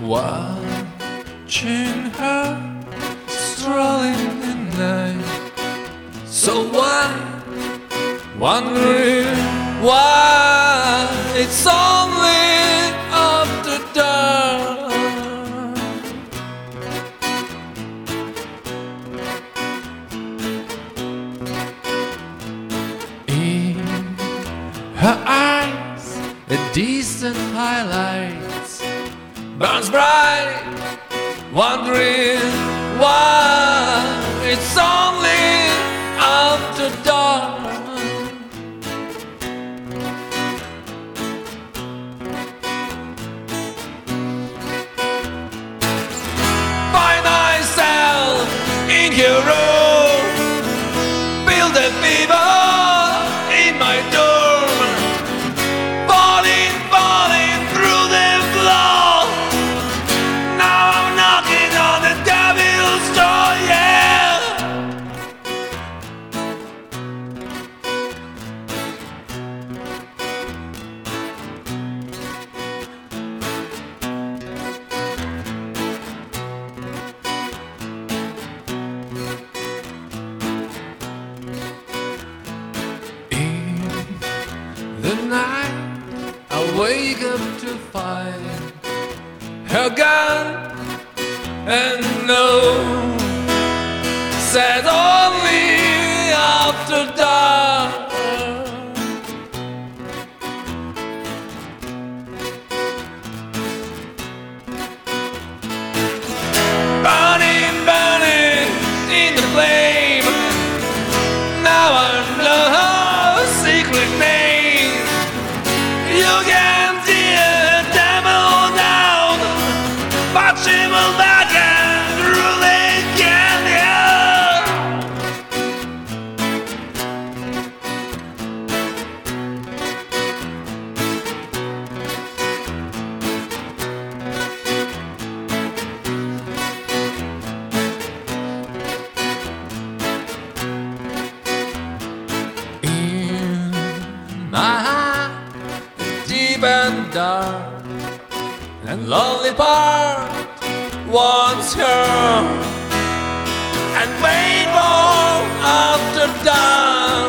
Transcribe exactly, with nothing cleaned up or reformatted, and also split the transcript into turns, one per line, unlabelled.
watching her strolling the night. So why, wondering why it's only after dark. In her eyes, a distant highlight burns bright, wondering why it's only after dark. Find myself in your room, feel the fever in my dorm, falling, falling through the floor. Now I'm knocking on the devil's door, yeah. The night I wake up to find her gone, and no, said only after dark. Burning, burning in the flame. Now I know her secret name. You can see the devil now, but she will back and rule again, yeah. In my heart, deep and dark and lonely part wants her, and wait for after dark.